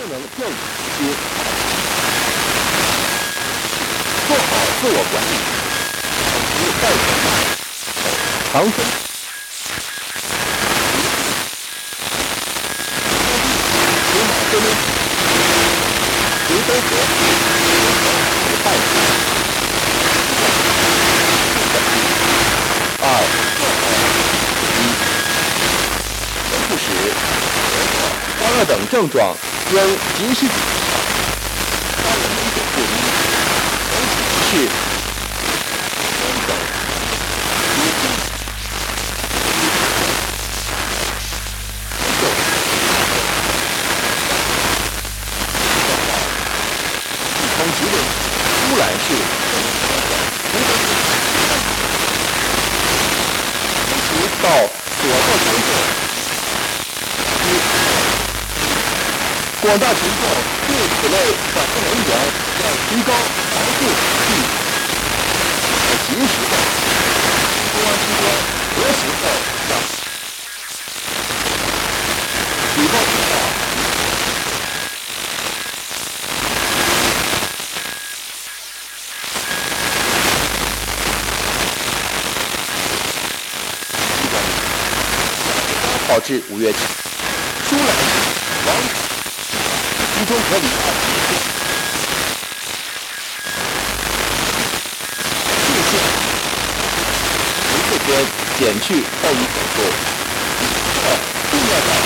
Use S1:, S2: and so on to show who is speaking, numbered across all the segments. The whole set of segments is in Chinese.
S1: 能调理这些，做好自我管理，保持带头长分。马车呢，谁都和派二不使高二等症状应及时发现危险不一，是从疾病污染是到所到工作。广大群众对此类反应能源要提高防护意识和及时的公安机关核实后让举报情况。号至5月7日，舒兰王集中隔离2天，谢县14天减去暴力手术。重要的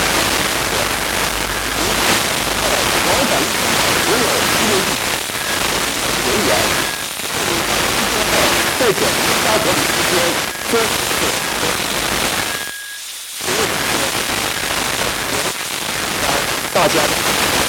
S1: 往返所有居留地人员在检查隔离期间分大家